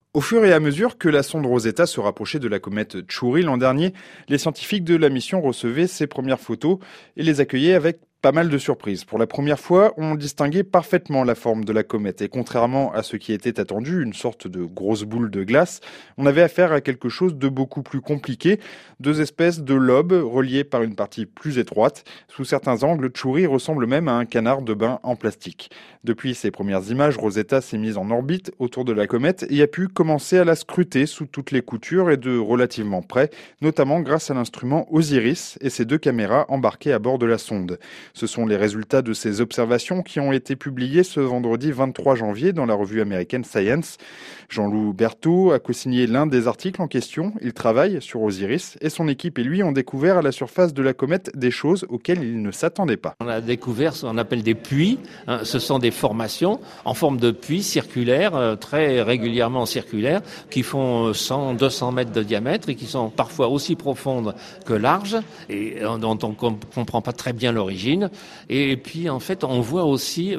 Au fur et à mesure que la sonde Rosetta se rapprochait de la comète Chury l'an dernier, les scientifiques de la mission recevaient ses premières photos et les accueillaient avec pas mal de surprises. Pour la première fois, on distinguait parfaitement la forme de la comète et contrairement à ce qui était attendu, une sorte de grosse boule de glace, on avait affaire à quelque chose de beaucoup plus compliqué, deux espèces de lobes reliés par une partie plus étroite. Sous certains angles, Chury ressemble même à un canard de bain en plastique. Depuis ses premières images, Rosetta s'est mise en orbite autour de la comète et a pu commencer à la scruter sous toutes les coutures et de relativement près, notamment grâce à l'instrument Osiris et ses deux caméras embarquées à bord de la sonde. Ce sont les résultats de ces observations qui ont été publiés ce vendredi 23 janvier dans la revue américaine Science. Jean-Loup Berthaud a co-signé l'un des articles en question. Il travaille sur Osiris et son équipe et lui ont découvert à la surface de la comète des choses auxquelles ils ne s'attendaient pas. On a découvert ce qu'on appelle des puits. Ce sont des formations en forme de puits circulaires, très régulièrement circulaires, qui font 100, 200 mètres de diamètre et qui sont parfois aussi profondes que larges et dont on ne comprend pas très bien l'origine. Et puis, en fait, on voit aussi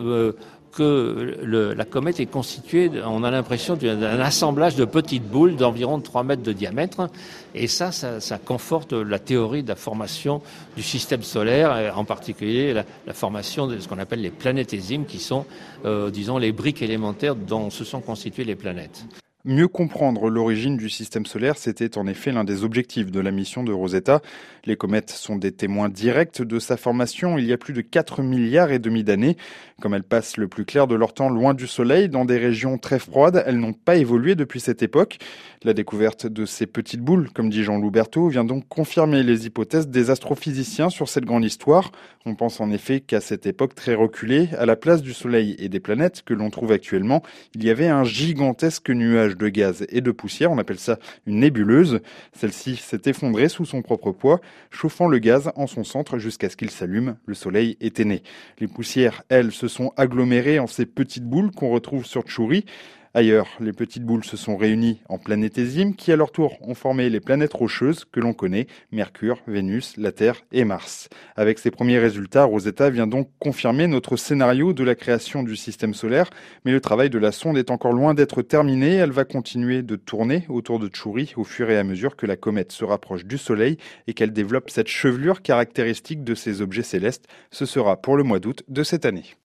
que la comète est constituée, on a l'impression d'un assemblage de petites boules d'environ 3 mètres de diamètre. Et ça conforte la théorie de la formation du système solaire, en particulier la formation de ce qu'on appelle les planétésimes, qui sont, disons, les briques élémentaires dont se sont constituées les planètes. Mieux comprendre l'origine du système solaire, c'était en effet l'un des objectifs de la mission de Rosetta. Les comètes sont des témoins directs de sa formation il y a plus de 4 milliards et demi d'années. Comme elles passent le plus clair de leur temps loin du Soleil, dans des régions très froides, elles n'ont pas évolué depuis cette époque. La découverte de ces petites boules, comme dit Jean-Loup Berthaud, vient donc confirmer les hypothèses des astrophysiciens sur cette grande histoire. On pense en effet qu'à cette époque très reculée, à la place du Soleil et des planètes que l'on trouve actuellement, il y avait un gigantesque nuage de gaz et de poussière, on appelle ça une nébuleuse. Celle-ci s'est effondrée sous son propre poids, chauffant le gaz en son centre jusqu'à ce qu'il s'allume. Le Soleil était né. Les poussières, elles, se sont agglomérées en ces petites boules qu'on retrouve sur Chury. Ailleurs, les petites boules se sont réunies en planétésimes qui, à leur tour, ont formé les planètes rocheuses que l'on connaît, Mercure, Vénus, la Terre et Mars. Avec ces premiers résultats, Rosetta vient donc confirmer notre scénario de la création du système solaire, mais le travail de la sonde est encore loin d'être terminé. Elle va continuer de tourner autour de Chury au fur et à mesure que la comète se rapproche du Soleil et qu'elle développe cette chevelure caractéristique de ces objets célestes. Ce sera pour le mois d'août de cette année.